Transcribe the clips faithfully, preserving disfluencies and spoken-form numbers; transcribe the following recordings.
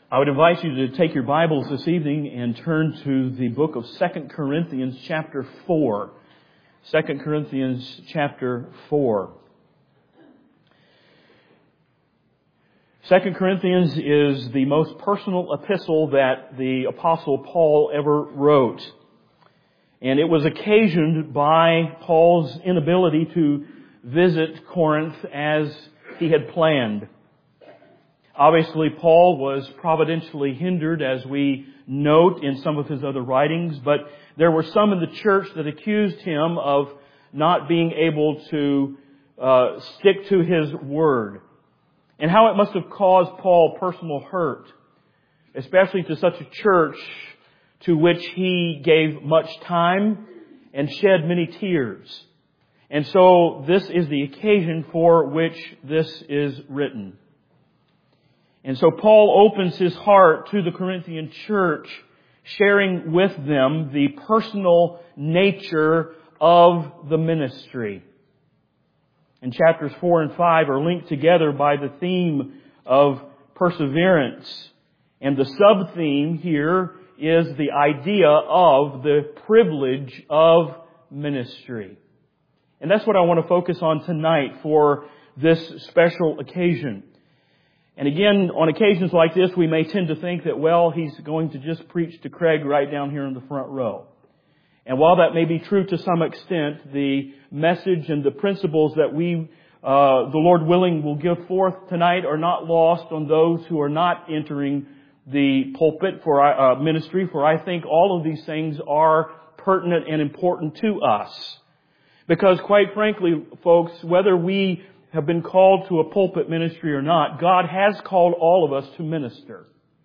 I would invite you to take your Bibles this evening and turn to the book of Second Corinthians chapter four. Second Corinthians chapter four. Second Corinthians is the most personal epistle that the Apostle Paul ever wrote. And it was occasioned by Paul's inability to visit Corinth as he had planned. Obviously, Paul was providentially hindered, as we note in some of his other writings, but there were some in the church that accused him of not being able to uh, stick to his word. And how it must have caused Paul personal hurt, especially to such a church to which he gave much time and shed many tears. And so this is the occasion for which this is written. And so Paul opens his heart to the Corinthian church, sharing with them the personal nature of the ministry. And chapters four and five are linked together by the theme of perseverance. And the sub-theme here is the idea of the privilege of ministry. And that's what I want to focus on tonight for this special occasion. And again, on occasions like this, we may tend to think that, well, he's going to just preach to Craig right down here in the front row. And while that may be true to some extent, the message and the principles that we, uh, the Lord willing, will give forth tonight are not lost on those who are not entering the pulpit for uh, ministry, for I think all of these things are pertinent and important to us. Because quite frankly, folks, whether we have been called to a pulpit ministry or not, God has called all of us to minister.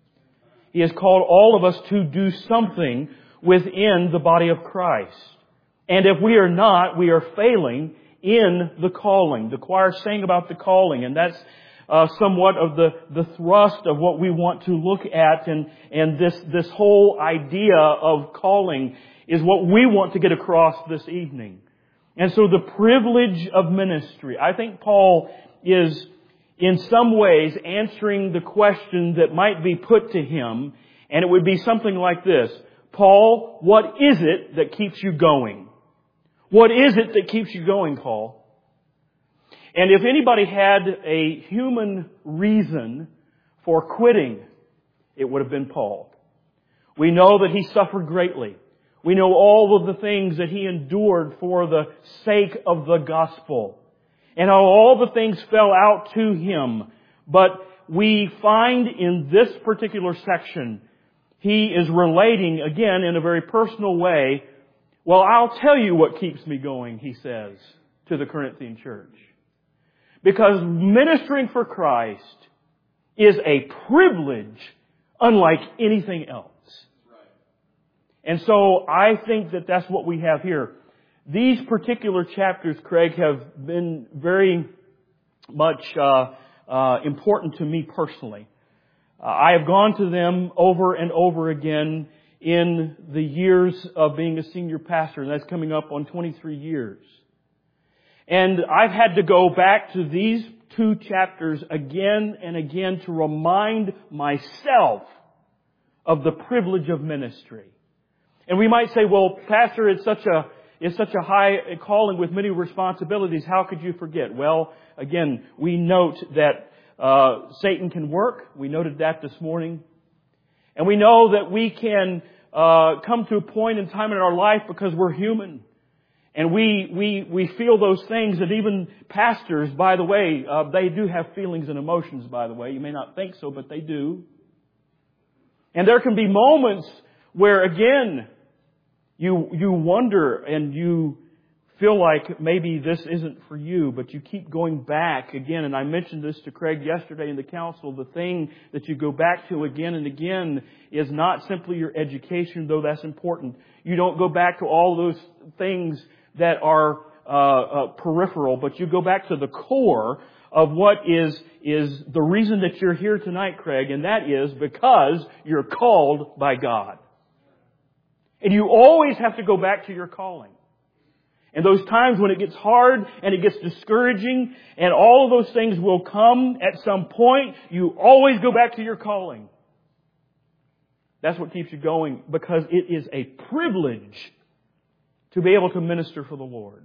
He has called all of us to do something within the body of Christ. And if we are not, we are failing in the calling. The choir sang about the calling, and that's uh, somewhat of the, the thrust of what we want to look at. And, and this, this whole idea of calling is what we want to get across this evening. And so the privilege of ministry. I think Paul is in some ways answering the question that might be put to him, and it would be something like this. Paul, what is it that keeps you going? What is it that keeps you going, Paul? And if anybody had a human reason for quitting, it would have been Paul. We know that he suffered greatly. We know all of the things that he endured for the sake of the gospel, and how all the things fell out to him. But we find in this particular section, he is relating, again, in a very personal way. Well, I'll tell you what keeps me going, he says to the Corinthian church. Because ministering for Christ is a privilege unlike anything else. And so I think that that's what we have here. These particular chapters, Craig, have been very much uh, uh, important to me personally. Uh, I have gone to them over and over again in the years of being a senior pastor, and that's coming up on twenty-three years. And I've had to go back to these two chapters again and again to remind myself of the privilege of ministry. And we might say, well, Pastor, it's such a it's such a high calling with many responsibilities. How could you forget? Well, again, we note that uh, Satan can work. We noted that this morning. And we know that we can uh, come to a point in time in our life because we're human. And we we we feel those things that even pastors, by the way, uh, they do have feelings and emotions, by the way. You may not think so, but they do. And there can be moments where, again, You you wonder and you feel like maybe this isn't for you, but you keep going back again. And I mentioned this to Craig yesterday in the council. The thing that you go back to again and again is not simply your education, though that's important. You don't go back to all those things that are uh, uh, peripheral, but you go back to the core of what is is the reason that you're here tonight, Craig, and that is because you're called by God. And you always have to go back to your calling. And those times when it gets hard and it gets discouraging and all of those things will come at some point, you always go back to your calling. That's what keeps you going, because it is a privilege to be able to minister for the Lord.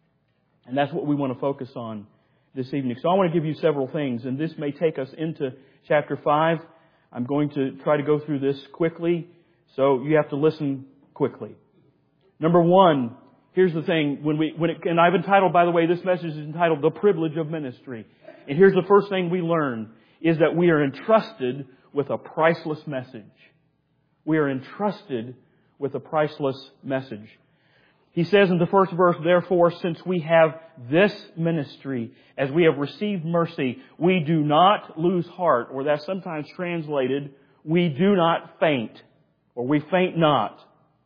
And that's what we want to focus on this evening. So I want to give you several things, and this may take us into chapter five. I'm going to try to go through this quickly, so you have to listen quickly. Number one, here's the thing. When we, when it, and I've entitled, by the way, this message is entitled "The Privilege of Ministry." And here's the first thing we learn, is that we are entrusted with a priceless message. We are entrusted with a priceless message. He says in the first verse, "Therefore, since we have this ministry, as we have received mercy, we do not lose heart," or that's sometimes translated, "we do not faint," or "we faint not.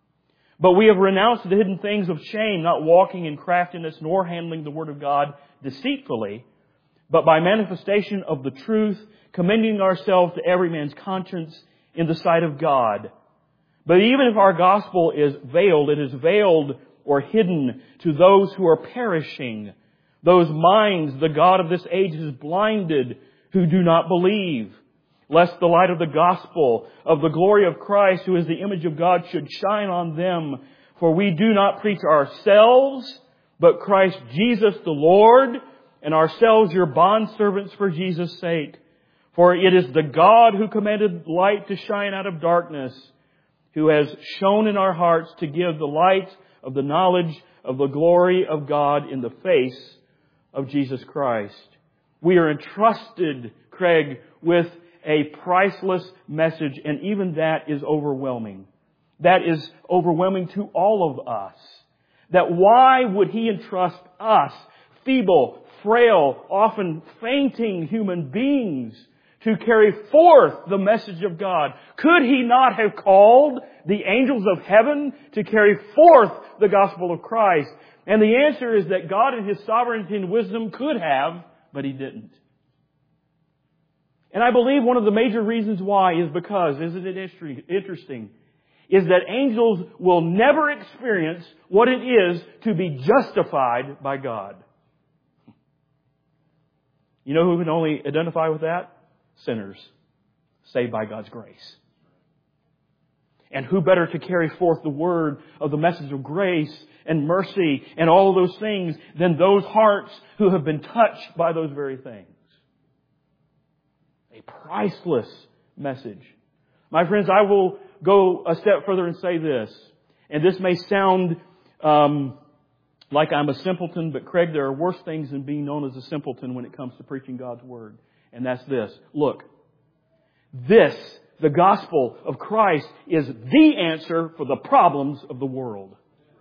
But we have renounced the hidden things of shame, not walking in craftiness, nor handling the word of God deceitfully, but by manifestation of the truth, commending ourselves to every man's conscience in the sight of God. But even if our gospel is veiled, it is veiled or hidden to those who are perishing, those minds the God of this age has blinded, who do not believe, lest the light of the gospel of the glory of Christ, who is the image of God, should shine on them. For we do not preach ourselves, but Christ Jesus the Lord, and ourselves your bondservants for Jesus' sake. For it is the God who commanded light to shine out of darkness, who has shone in our hearts to give the light of the knowledge of the glory of God in the face of Jesus Christ." We are entrusted, Craig, with a priceless message, and even that is overwhelming. That is overwhelming to all of us. That why would He entrust us, feeble, frail, often fainting human beings, to carry forth the message of God? Could He not have called the angels of heaven to carry forth the gospel of Christ? And the answer is that God in His sovereignty and wisdom could have, but He didn't. And I believe one of the major reasons why is because, isn't it interesting, is that angels will never experience what it is to be justified by God. You know who can only identify with that? Sinners, saved by God's grace. And who better to carry forth the word of the message of grace and mercy and all of those things than those hearts who have been touched by those very things? A priceless message. My friends, I will go a step further and say this. And this may sound um, like I'm a simpleton, but Craig, there are worse things than being known as a simpleton when it comes to preaching God's word. And that's this. Look, this, the gospel of Christ, is the answer for the problems of the world.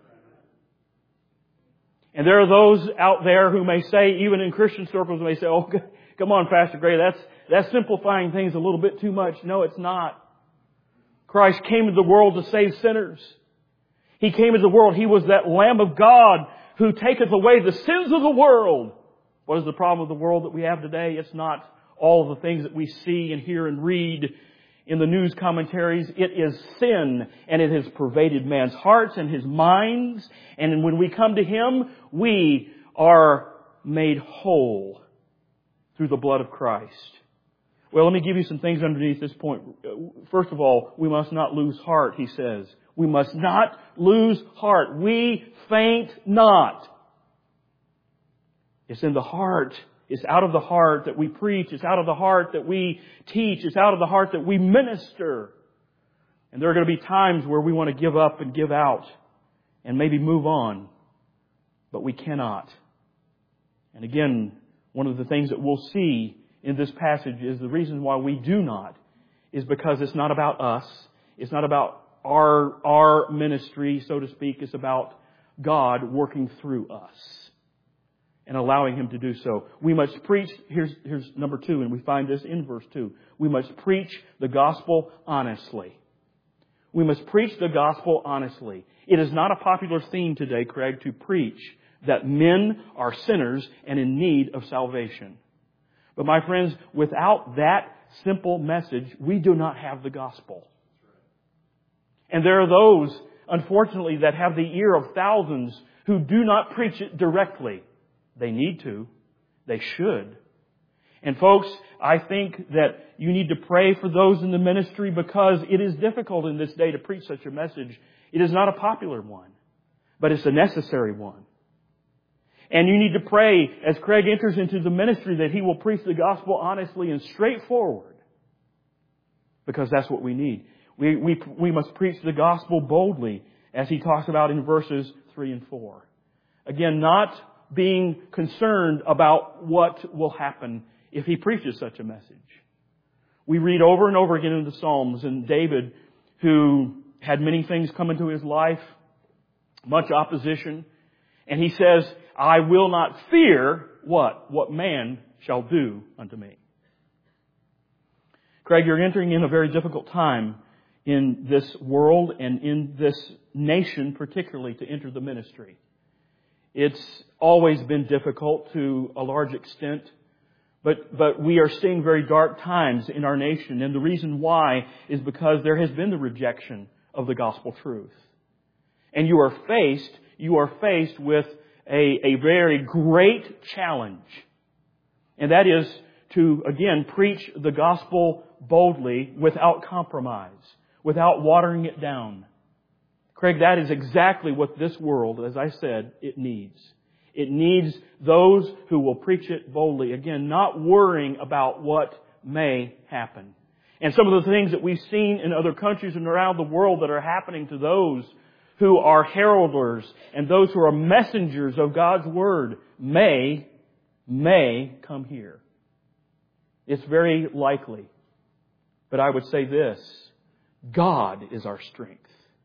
And there are those out there who may say, even in Christian circles, may say, "Oh, come on, Pastor Gray, that's, that's simplifying things a little bit too much." No, it's not. Christ came into the world to save sinners. He came into the world. He was that Lamb of God who taketh away the sins of the world. What is the problem with the world that we have today? It's not all of the things that we see and hear and read in the news commentaries. It is sin, and it has pervaded man's hearts and his minds. And when we come to Him, we are made whole through the blood of Christ. Well, let me give you some things underneath this point. First of all, we must not lose heart, he says. We must not lose heart. We faint not. It's in the heart. It's out of the heart that we preach. It's out of the heart that we teach. It's out of the heart that we minister. And there are going to be times where we want to give up and give out and maybe move on. But we cannot. And again, one of the things that we'll see in this passage is the reason why we do not is because it's not about us. It's not about our, our ministry, so to speak. It's about God working through us and allowing Him to do so. We must preach, here's, here's number two, and we find this in verse two. We must preach the gospel honestly. We must preach the gospel honestly. It is not a popular theme today, Craig, to preach that men are sinners and in need of salvation. But my friends, without that simple message, we do not have the gospel. And there are those, unfortunately, that have the ear of thousands who do not preach it directly. They need to. They should. And folks, I think that you need to pray for those in the ministry because it is difficult in this day to preach such a message. It is not a popular one, but it's a necessary one. And you need to pray as Craig enters into the ministry that he will preach the gospel honestly and straightforward. Because that's what we need. We, we, we must preach the gospel boldly, as he talks about in verses three and four. Again, not being concerned about what will happen if he preaches such a message. We read over and over again in the Psalms, and David, who had many things come into his life, much opposition, and he says, I will not fear what? What man shall do unto me. Craig, you're entering in a very difficult time in this world and in this nation particularly to enter the ministry. It's always been difficult to a large extent, but, but we are seeing very dark times in our nation. And the reason why is because there has been the rejection of the gospel truth. And you are faced, you are faced with a, a very great challenge. And that is to, again, preach the gospel boldly without compromise, without watering it down. Craig, that is exactly what this world, as I said, it needs. It needs those who will preach it boldly. Again, not worrying about what may happen. And some of the things that we've seen in other countries and around the world that are happening to those who are heralders and those who are messengers of God's Word may, may come here. It's very likely. But I would say this, God is our strength.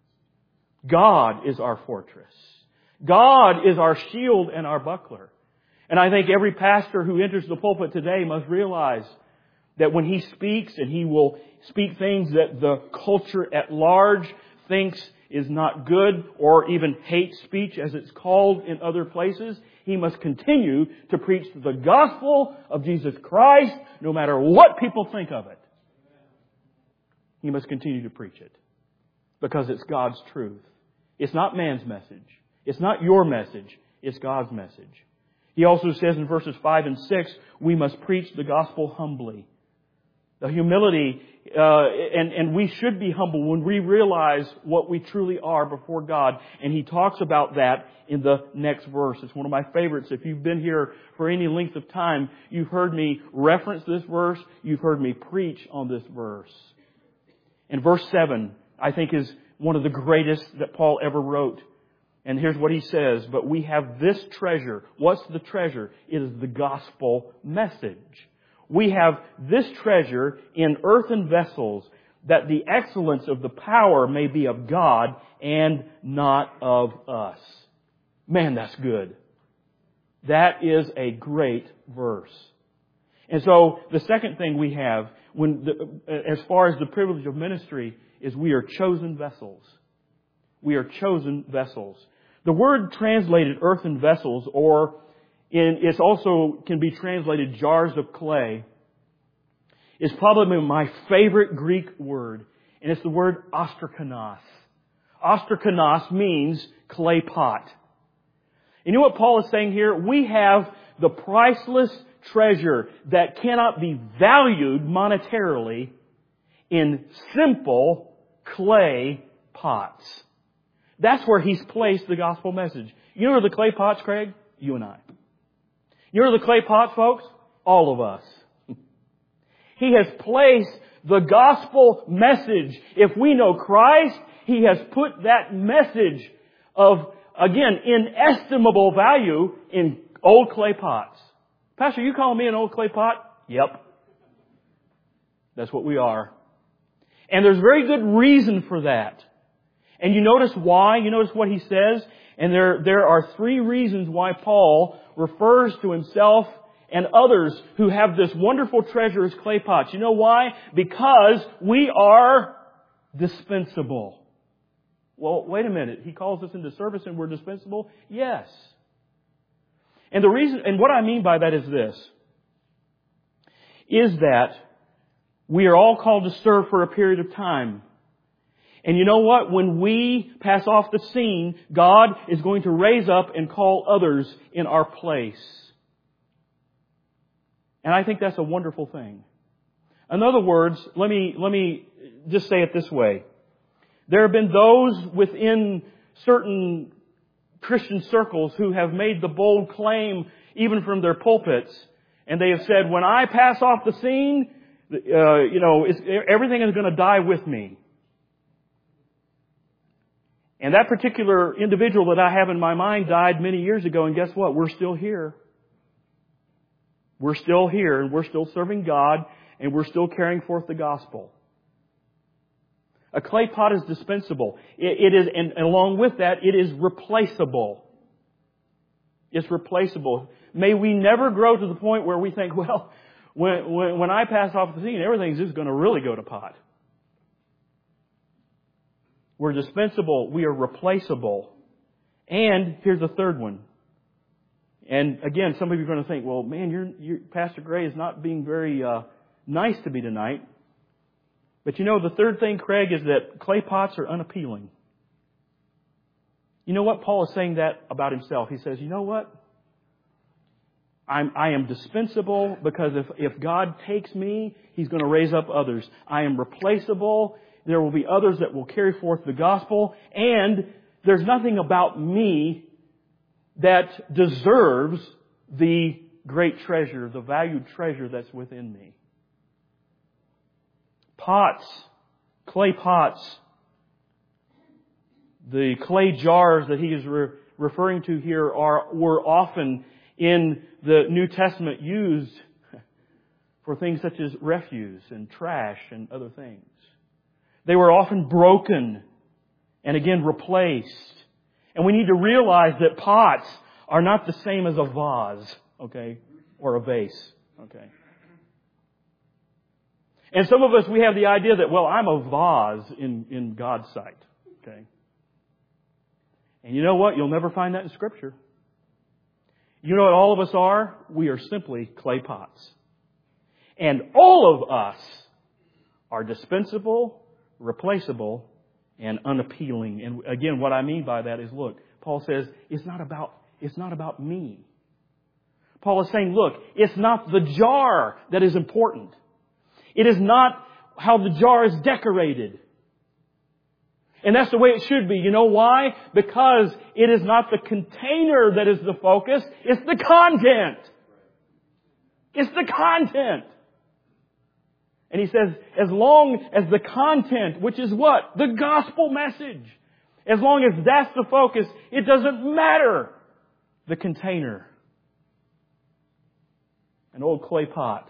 God is our fortress. God is our shield and our buckler. And I think every pastor who enters the pulpit today must realize that when he speaks, and he will speak things that the culture at large thinks is not good or even hate speech as it's called in other places, he must continue to preach the gospel of Jesus Christ no matter what people think of it. He must continue to preach it because it's God's truth. It's not man's message. It's not your message. It's God's message. He also says in verses five and six, we must preach the gospel humbly. The humility, uh, and, and we should be humble when we realize what we truly are before God. And he talks about that in the next verse. It's one of my favorites. If you've been here for any length of time, you've heard me reference this verse. You've heard me preach on this verse. And verse seven, I think, is one of the greatest that Paul ever wrote. And here's what he says, but we have this treasure. What's the treasure? It is the gospel message. We have this treasure in earthen vessels, that the excellence of the power may be of God and not of us. Man, that's good. That is a great verse. And so the second thing we have, when the, as far as the privilege of ministry, is we are chosen vessels. We are chosen vessels. The word translated earthen vessels, or in, it's also can be translated jars of clay, is probably my favorite Greek word. And it's the word ostrakonos. Ostrakonos means clay pot. You know what Paul is saying here? We have the priceless treasure that cannot be valued monetarily in simple clay pots. That's where he's placed the gospel message. You know the clay pots, Craig? You and I. You know the clay pots, folks? All of us. He has placed the gospel message. If we know Christ, He has put that message of, again, inestimable value in old clay pots. Pastor, you calling me an old clay pot? Yep. That's what we are. And there's very good reason for that. And you notice why? You notice what he says? And there, there are three reasons why Paul refers to himself and others who have this wonderful treasure as clay pots. You know why? Because we are dispensable. Well, wait a minute. He calls us into service and we're dispensable? Yes. And the reason, and what I mean by that is this, is that we are all called to serve for a period of time. And you know what? When we pass off the scene, God is going to raise up and call others in our place. And I think that's a wonderful thing. In other words, let me, let me just say it this way. There have been those within certain Christian circles who have made the bold claim, even from their pulpits, and they have said, when I pass off the scene, uh, you know, it's, everything is going to die with me. And that particular individual that I have in my mind died many years ago, and guess what? We're still here. We're still here, and we're still serving God, and we're still carrying forth the gospel. A clay pot is dispensable. It, it is, and along with that, it is replaceable. It's replaceable. May we never grow to the point where we think, well, when, when, when I pass off the scene, everything's just going to really go to pot. We're dispensable. We are replaceable. And here's the third one. And again, some of you are going to think, well, man, you're, you're, Pastor Gray is not being very uh, nice to me tonight. But you know, the third thing, Craig, is that clay pots are unappealing. You know what? Paul is saying that about himself. He says, you know what? I'm, I am dispensable because if, if God takes me, He's going to raise up others. I am replaceable. There will be others that will carry forth the gospel. And there's nothing about me that deserves the great treasure, the valued treasure that's within me. Pots, clay pots, the clay jars that he is re- referring to here are were often in the New Testament used for things such as refuse and trash and other things. They were often broken and again replaced. And we need to realize that pots are not the same as a vase, okay, or a vase, okay. And some of us, we have the idea that, well, I'm a vase in, in God's sight, okay. And you know what? You'll never find that in Scripture. You know what all of us are? We are simply clay pots. And all of us are dispensable, replaceable, and unappealing. And again, what I mean by that is, look, Paul says, it's not about, it's not about me. Paul is saying, look, it's not the jar that is important. It is not how the jar is decorated. And that's the way it should be. You know why? Because it is not the container that is the focus. It's the content. It's the content. And he says, as long as the content, which is what? The gospel message. As long as that's the focus, it doesn't matter the container. An old clay pot.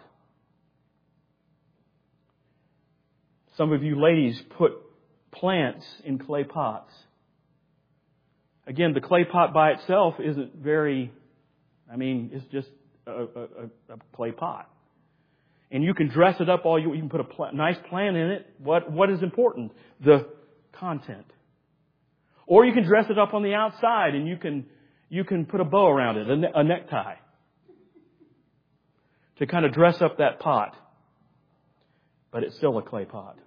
Some of you ladies put plants in clay pots. Again, the clay pot by itself isn't very, I mean, it's just a, a, a clay pot. And you can dress it up all you, you can put a pl- nice plant in it. What, what is important? The content. Or you can dress it up on the outside and you can, you can put a bow around it, a, ne- a necktie, to kind of dress up that pot. But it's still a clay pot.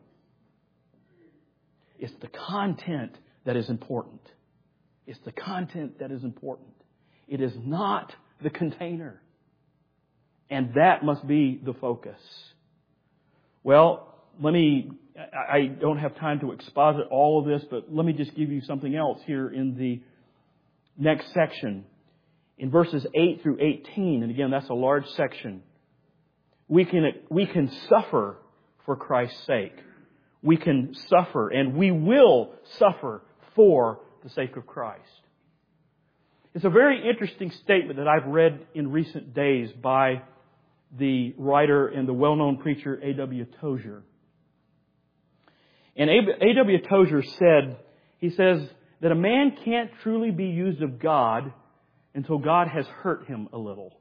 It's the content that is important. It's the content that is important. It is not the container. And that must be the focus. Well, let me, I don't have time to exposit all of this, but let me just give you something else here in the next section. In verses eight through eighteen, and again, that's a large section, we can, we can suffer for Christ's sake. We can suffer, and we will suffer for the sake of Christ. It's a very interesting statement that I've read in recent days by the writer and the well-known preacher A W Tozer. And A W Tozer said, he says that a man can't truly be used of God until God has hurt him a little.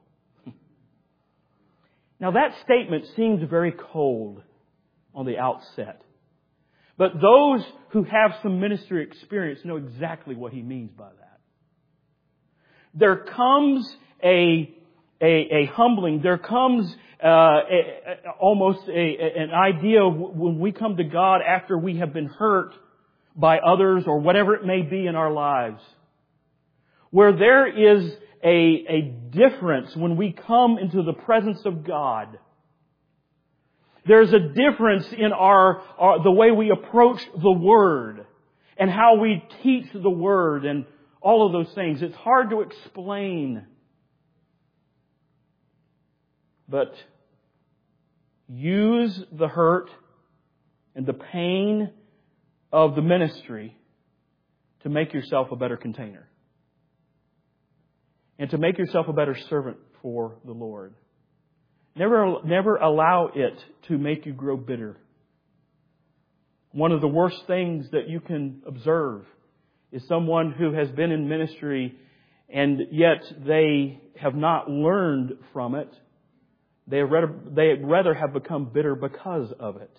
Now that statement seems very cold on the outset. But those who have some ministry experience know exactly what he means by that. There comes a, a, a humbling. There comes uh, a, a, almost a, a, an idea when we come to God after we have been hurt by others or whatever it may be in our lives, where there is a, a difference when we come into the presence of God. There's a difference in our, our the way we approach the Word and how we teach the Word and all of those things. It's hard to explain. But use the hurt and the pain of the ministry to make yourself a better container. And to make yourself a better servant for the Lord. Never, never allow it to make you grow bitter. One of the worst things that you can observe is someone who has been in ministry and yet they have not learned from it. They rather, they rather have become bitter because of it.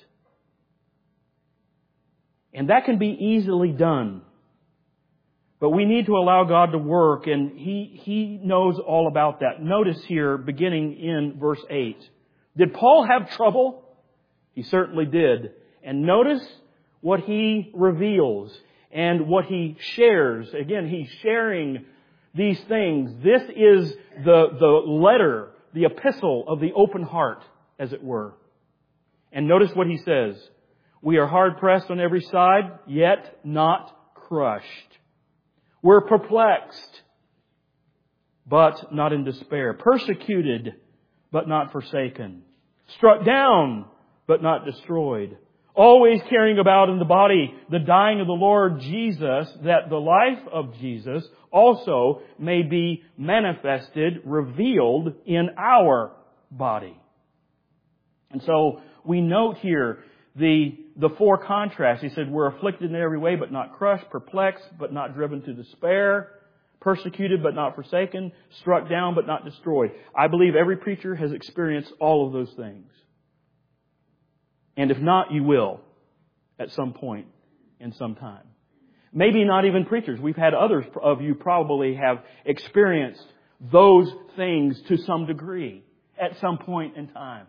And that can be easily done. But we need to allow God to work, and He, He knows all about that. Notice here, beginning in verse eight. Did Paul have trouble? He certainly did. And notice what he reveals and what he shares. Again, he's sharing these things. This is the, the letter, the epistle of the open heart, as it were. And notice what he says. We are hard pressed on every side, yet not crushed. We're perplexed, but not in despair. Persecuted, but not forsaken. Struck down, but not destroyed. Always carrying about in the body the dying of the Lord Jesus, that the life of Jesus also may be manifested, revealed in our body. And so we note here the the four contrasts. He said, we're afflicted in every way, but not crushed, perplexed, but not driven to despair, persecuted, but not forsaken, struck down, but not destroyed. I believe every preacher has experienced all of those things. And if not, you will at some point in some time. Maybe not even preachers. We've had others of you probably have experienced those things to some degree at some point in time.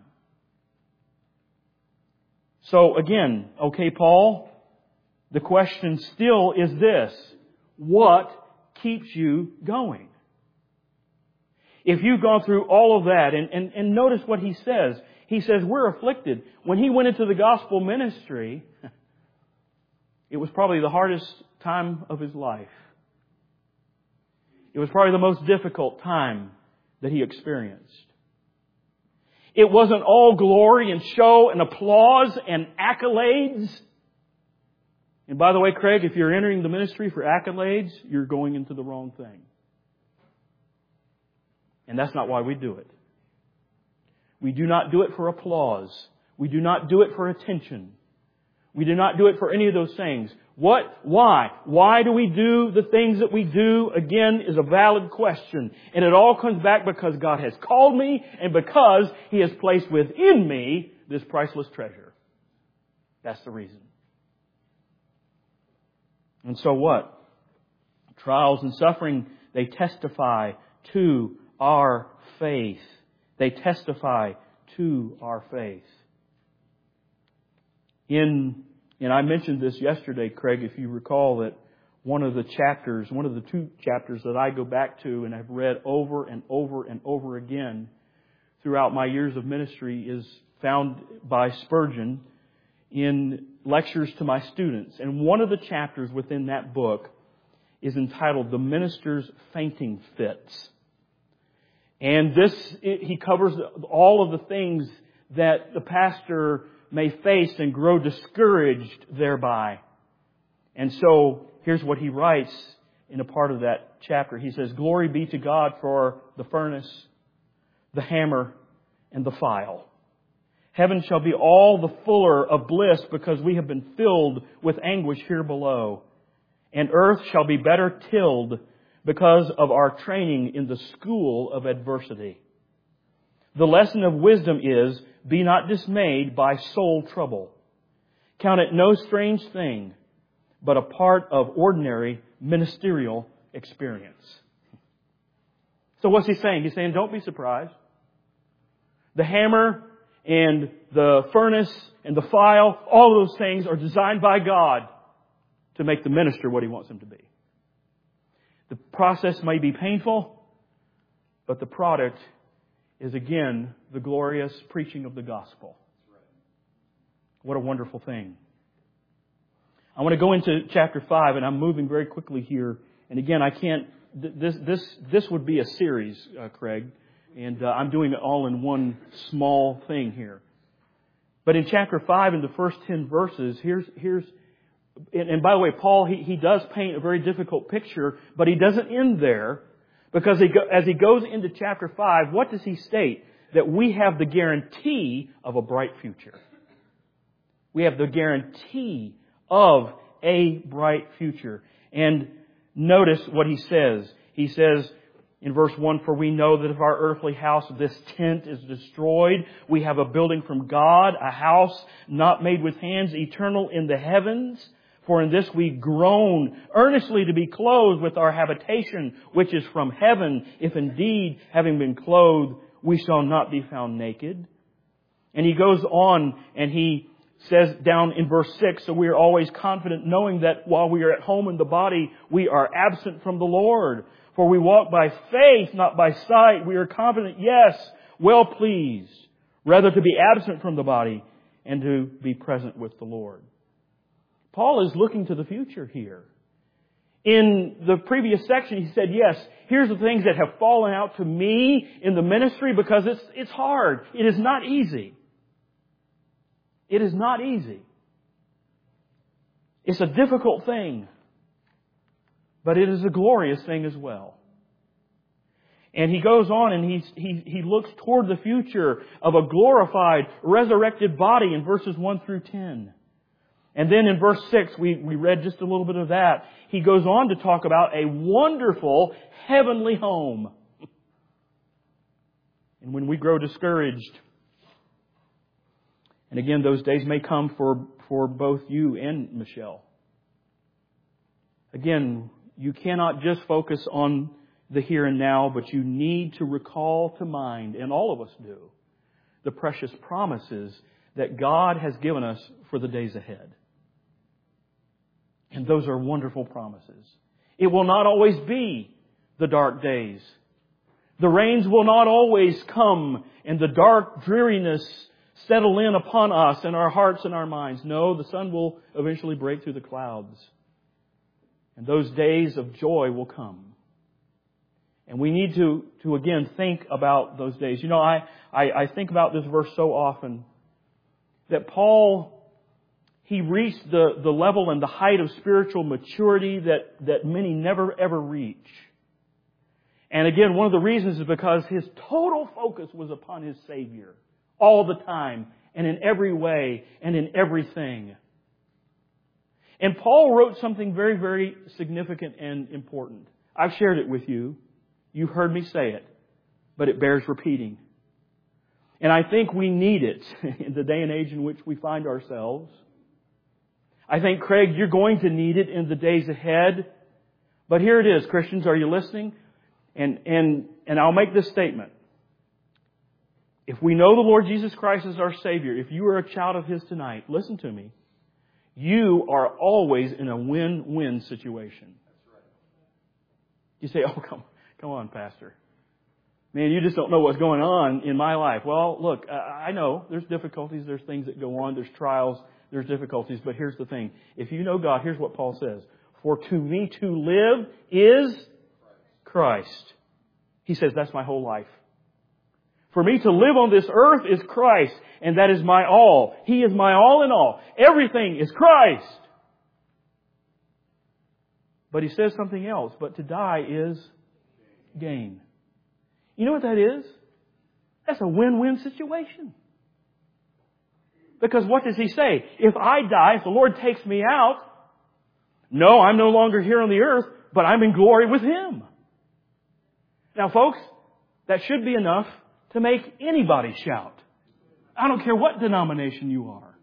So again, okay, Paul, the question still is this. What keeps you going? If you've gone through all of that, and, and, and notice what he says. He says, we're afflicted. When he went into the gospel ministry, it was probably the hardest time of his life. It was probably the most difficult time that he experienced. It wasn't all glory and show and applause and accolades. And by the way, Craig, if you're entering the ministry for accolades, you're going into the wrong thing. And that's not why we do it. We do not do it for applause. We do not do it for attention. We do not do it for any of those things. What? Why? Why do we do the things that we do? Again, is a valid question. And it all comes back because God has called me and because He has placed within me this priceless treasure. That's the reason. And so what? Trials and suffering, they testify to our faith. They testify to our faith. In, and I mentioned this yesterday, Craig, if you recall, that one of the chapters, one of the two chapters that I go back to and have read over and over and over again throughout my years of ministry is found by Spurgeon in lectures to my students. And one of the chapters within that book is entitled The Minister's Fainting Fits. And this, it, he covers all of the things that the pastor may face and grow discouraged thereby. And so, here's what he writes in a part of that chapter. He says, "Glory be to God for the furnace, the hammer, and the file. Heaven shall be all the fuller of bliss because we have been filled with anguish here below. And earth shall be better tilled because of our training in the school of adversity. The lesson of wisdom is, be not dismayed by soul trouble. Count it no strange thing, but a part of ordinary ministerial experience." So what's he saying? He's saying, don't be surprised. The hammer and the furnace and the file, all of those things are designed by God to make the minister what He wants him to be. The process may be painful. But the product is again the glorious preaching of the gospel. What a wonderful thing. I want to go into chapter five, and I'm moving very quickly here. And again, I can't, this this this would be a series, uh, Craig, and uh, I'm doing it all in one small thing here. But in chapter five, in the first ten verses, here's, here's and, and by the way, Paul, he, he does paint a very difficult picture, but he doesn't end there, because he go, as he goes into chapter five, what does he state? That we have the guarantee of a bright future. We have the guarantee of a bright future. And notice what he says. He says in verse one, "For we know that if our earthly house, this tent, is destroyed, we have a building from God, a house not made with hands, eternal in the heavens. For in this we groan earnestly to be clothed with our habitation, which is from heaven, if indeed, having been clothed, we shall not be found naked." And he goes on and he says down in verse six, "So we are always confident, knowing that while we are at home in the body, we are absent from the Lord. For we walk by faith, not by sight. We are confident, yes, well pleased, rather to be absent from the body and to be present with the Lord." Paul is looking to the future here. In the previous section, he said, yes, here's the things that have fallen out to me in the ministry, because it's, it's hard. It is not easy. It is not easy. It's a difficult thing, but it is a glorious thing as well. And he goes on and he's, he, he looks toward the future of a glorified, resurrected body in verses one through ten. And then in verse six, we, we read just a little bit of that. He goes on to talk about a wonderful heavenly home. And when we grow discouraged, and again, those days may come for, for both you and Michelle. Again, you cannot just focus on the here and now, but you need to recall to mind, and all of us do, the precious promises that God has given us for the days ahead. And those are wonderful promises. It will not always be the dark days. The rains will not always come and the dark dreariness settle in upon us and our hearts and our minds. No, the sun will eventually break through the clouds. And those days of joy will come. And we need to, to again, think about those days. You know, I, I, I think about this verse so often, that Paul, he reached the, the level and the height of spiritual maturity that, that many never ever reach. And again, one of the reasons is because his total focus was upon his Savior all the time and in every way and in everything. And Paul wrote something very, very significant and important. I've shared it with you. You've heard me say it, but it bears repeating. And I think we need it in the day and age in which we find ourselves. I think, Craig, you're going to need it in the days ahead. But here it is, Christians, are you listening? And, and, and I'll make this statement. If we know the Lord Jesus Christ as our Savior, if you are a child of His tonight, listen to me. You are always in a win-win situation. You say, oh, come, come on, Pastor. Man, you just don't know what's going on in my life. Well, look, I know there's difficulties, there's things that go on, there's trials, there's difficulties, but here's the thing. If you know God, here's what Paul says. For to me to live is Christ. He says, that's my whole life. For me to live on this earth is Christ, and that is my all. He is my all in all. Everything is Christ. But he says something else. But to die is gain. You know what that is? That's a win-win situation. Because what does he say? If I die, if the Lord takes me out, no, I'm no longer here on the earth, but I'm in glory with Him. Now, folks, that should be enough to make anybody shout. I don't care what denomination you are.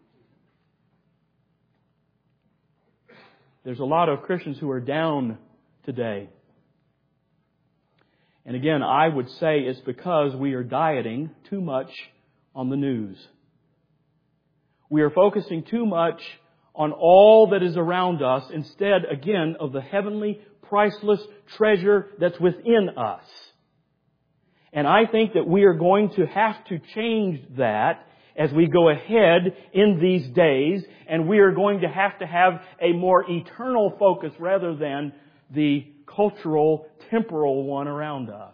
There's a lot of Christians who are down today. And again, I would say it's because we are dieting too much on the news. We are focusing too much on all that is around us instead, again, of the heavenly, priceless treasure that's within us. And I think that we are going to have to change that as we go ahead in these days, and we are going to have to have a more eternal focus rather than the cultural, temporal one around us.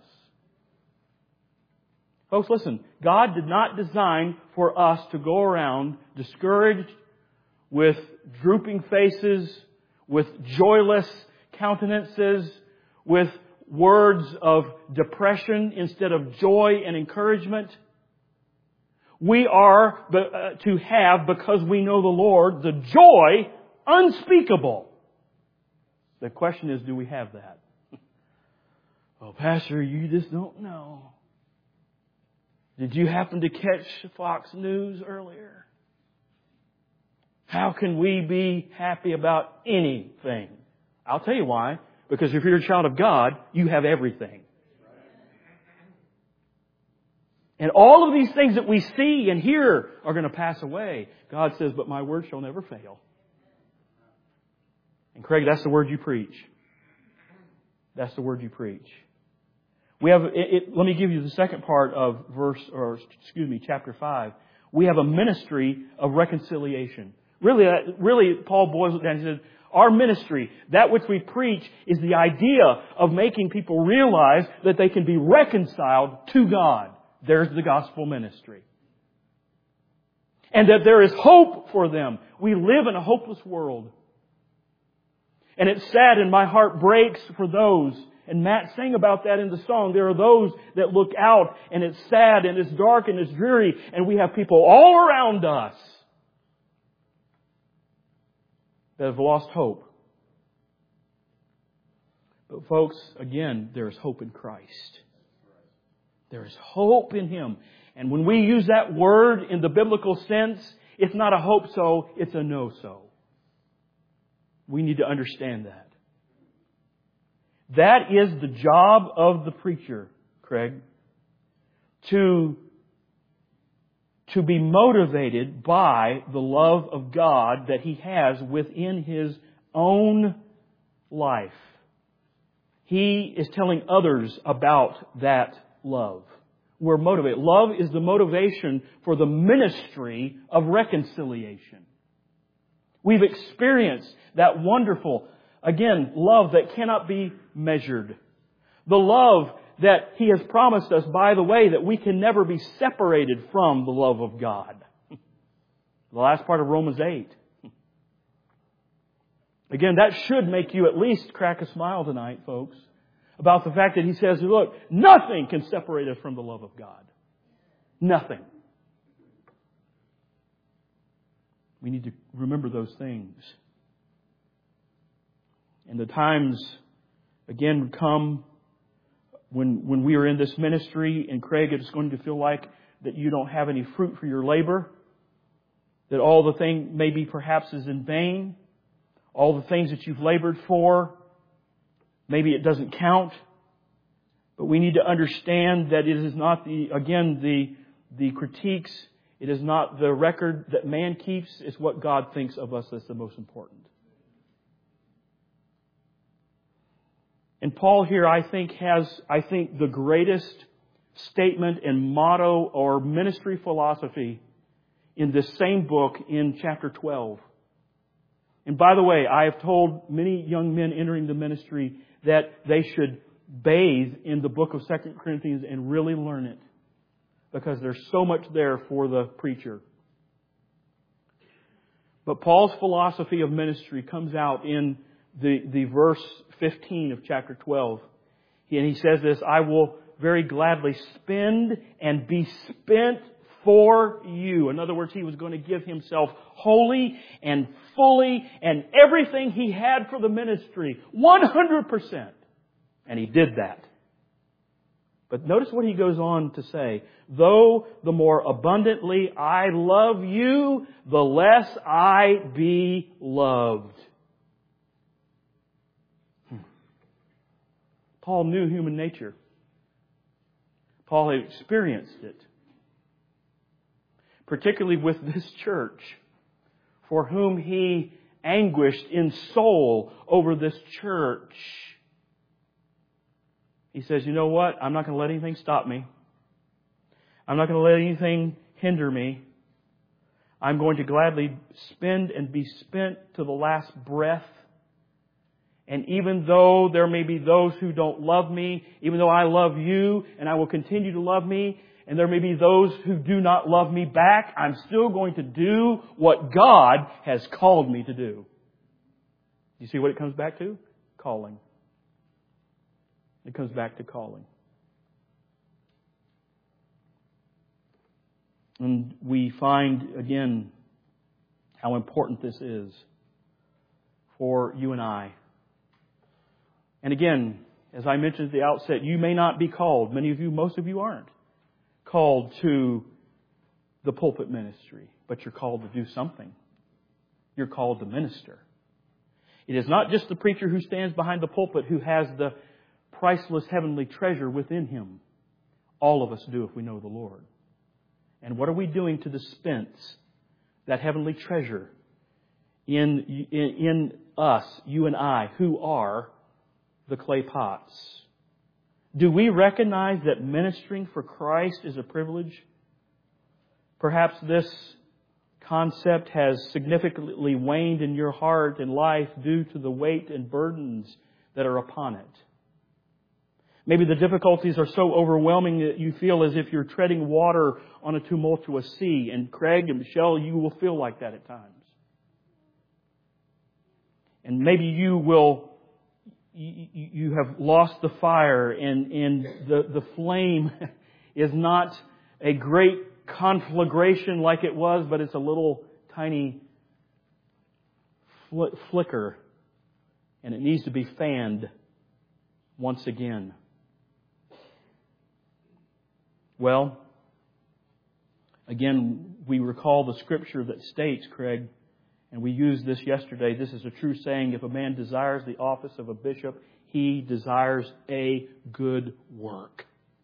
Folks, listen, God did not design for us to go around discouraged, with drooping faces, with joyless countenances, with words of depression instead of joy and encouragement. We are to have, because we know the Lord, the joy unspeakable. The question is, do we have that? Oh, Pastor, you just don't know. Did you happen to catch Fox News earlier? How can we be happy about anything? I'll tell you why. Because if you're a child of God, you have everything. And all of these things that we see and hear are going to pass away. God says, but my word shall never fail. And Craig, that's the word you preach. That's the word you preach. We have, it, it, let me give you the second part of verse, or excuse me, chapter five. We have a ministry of reconciliation. Really, really, Paul boils it down. He says, our ministry, that which we preach, is the idea of making people realize that they can be reconciled to God. There's the gospel ministry. And that there is hope for them. We live in a hopeless world. And it's sad and my heart breaks for those. And Matt sang about that in the song. There are those that look out and it's sad and it's dark and it's dreary. And we have people all around us that have lost hope. But folks, again, there is hope in Christ. There is hope in Him. And when we use that word in the biblical sense, it's not a hope so, it's a no so. We need to understand that. That is the job of the preacher, Craig. To, to be motivated by the love of God that He has within His own life. He is telling others about that love. We're motivated. Love is the motivation for the ministry of reconciliation. We've experienced that wonderful, again, love that cannot be measured. The love that He has promised us, by the way, that we can never be separated from the love of God. The last part of Romans eight. Again, that should make you at least crack a smile tonight, folks, about the fact that He says, look, nothing can separate us from the love of God. Nothing. We need to remember those things. And the times, again, come when, when we are in this ministry, and Craig, it's going to feel like that you don't have any fruit for your labor, that all the thing maybe perhaps is in vain, all the things that you've labored for, maybe it doesn't count. But we need to understand that it is not the, again, the, the critiques, it is not the record that man keeps, it's what God thinks of us that's the most important. And Paul here, I think, has, I think, the greatest statement and motto or ministry philosophy in this same book in chapter twelve. And by the way, I have told many young men entering the ministry that they should bathe in the book of Second Corinthians and really learn it. Because there's so much there for the preacher. But Paul's philosophy of ministry comes out in the, the verse fifteen of chapter twelve. And he says this, I will very gladly spend and be spent for you. In other words, he was going to give himself wholly and fully and everything he had for the ministry. one hundred percent. And he did that. But notice what he goes on to say. Though the more abundantly I love you, the less I be loved. Hmm. Paul knew human nature. Paul had experienced it. Particularly with this church, for whom he anguished in soul over this church. He says, you know what? I'm not going to let anything stop me. I'm not going to let anything hinder me. I'm going to gladly spend and be spent to the last breath. And even though there may be those who don't love me, even though I love you and I will continue to love me, and there may be those who do not love me back, I'm still going to do what God has called me to do. You see what it comes back to? Calling. It comes back to calling. And we find, again, how important this is for you and I. And again, as I mentioned at the outset, you may not be called. Many of you, most of you aren't called to the pulpit ministry, but you're called to do something. You're called to minister. It is not just the preacher who stands behind the pulpit who has the priceless heavenly treasure within him. All of us do if we know the Lord. And what are we doing to dispense that heavenly treasure in, in, in us, you and I, who are the clay pots? Do we recognize that ministering for Christ is a privilege? Perhaps this concept has significantly waned in your heart and life due to the weight and burdens that are upon it. Maybe the difficulties are so overwhelming that you feel as if you're treading water on a tumultuous sea. And Craig and Michelle, you will feel like that at times. And maybe you will, you, you have lost the fire and, and the, the flame is not a great conflagration like it was, but it's a little tiny fl- flicker. And it needs to be fanned once again. Well, again, we recall the scripture that states, Craig, and we used this yesterday, this is a true saying, if a man desires the office of a bishop, he desires a good work.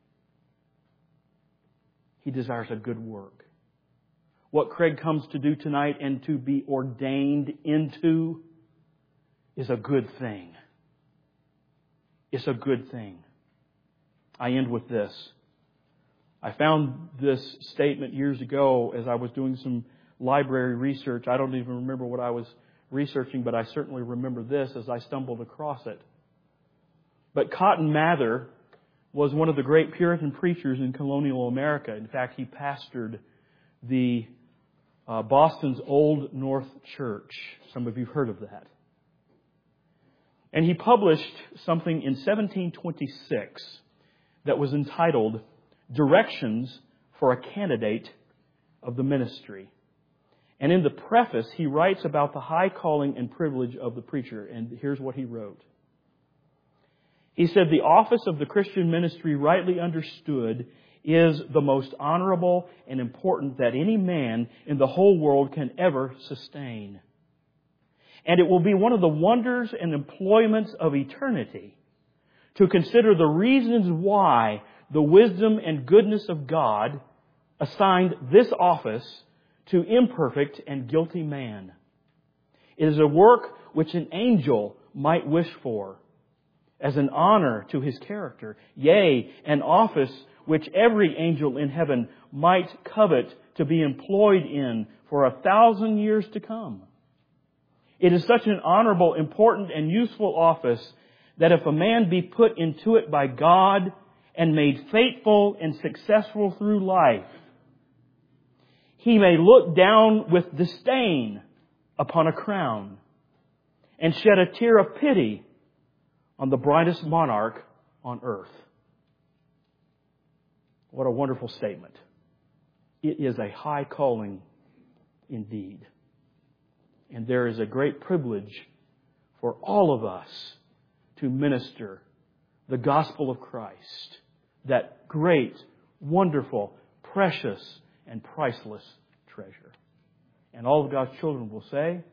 He desires a good work. What Craig comes to do tonight and to be ordained into is a good thing. It's a good thing. I end with this. I found this statement years ago as I was doing some library research. I don't even remember what I was researching, but I certainly remember this as I stumbled across it. But Cotton Mather was one of the great Puritan preachers in colonial America. In fact, he pastored the uh, Boston's Old North Church. Some of you have heard of that. And he published something in seventeen twenty-six that was entitled Directions for a Candidate of the Ministry. And in the preface, he writes about the high calling and privilege of the preacher. And here's what he wrote. He said, the office of the Christian ministry, rightly understood, is the most honorable and important that any man in the whole world can ever sustain. And it will be one of the wonders and employments of eternity to consider the reasons why the wisdom and goodness of God assigned this office to imperfect and guilty man. It is a work which an angel might wish for, as an honor to his character. Yea, an office which every angel in heaven might covet to be employed in for a thousand years to come. It is such an honorable, important, and useful office that if a man be put into it by God and made faithful and successful through life, he may look down with disdain upon a crown and shed a tear of pity on the brightest monarch on earth. What a wonderful statement. It is a high calling indeed. And there is a great privilege for all of us to minister the gospel of Christ, that great, wonderful, precious, and priceless treasure. And all of God's children will say,